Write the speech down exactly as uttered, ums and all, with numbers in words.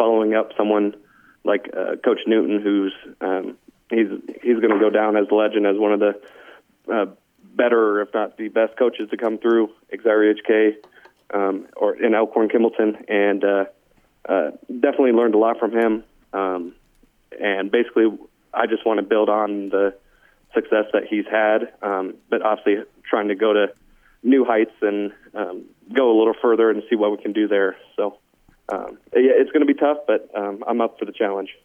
following up someone like uh, Coach Newton, who's um, he's he's going to go down as a legend, as one of the uh, better, if not the best coaches to come through Exari H K um, or in Elkhorn Kimballton, and uh, uh, definitely learned a lot from him. Um, and basically, I just want to build on the success that he's had, um, but obviously trying to go to new heights and um, go a little further and see what we can do there. So um, yeah, it's going to be tough, but um, I'm up for the challenge.